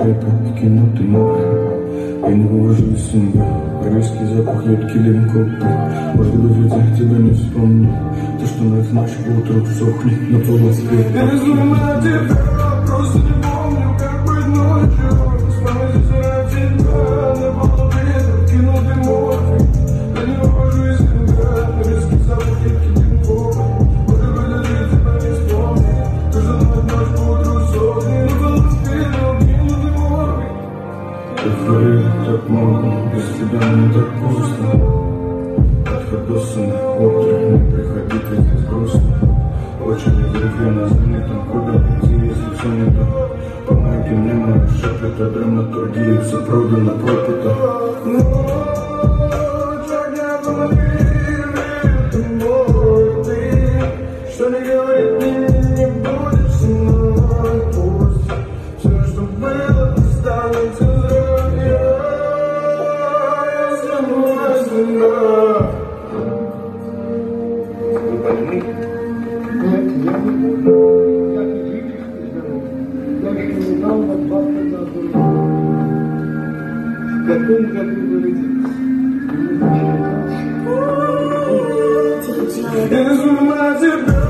это кинутый море. Я не вывожу из себя райский запах едкий линков. Может быть, в лицах тебя не вспомню. То, что над нашим утром сохнет на полоске. Я без ума тебя, просто не помню, как быть ночью. Вспомнить ради тебя, на половину кинутый море. Я не вывожу из себя райский запах едкий линков. Может быть, я тебя не вспомню. То, что над нашим утром сохнет на полоске. Кинутый море. Эйфория так много, без тебя мне так пусто. Отходосано, утро, не приходи, ты здесь грустно. Очень разрывно, занятым куда идти, если все не то. Помоги мне, моя шаг, это драматургия, все продано, пропито. Что не говорит, не будешь со мной, пусть все, что было, останется. В каком году вы родились? Я без ума тебя.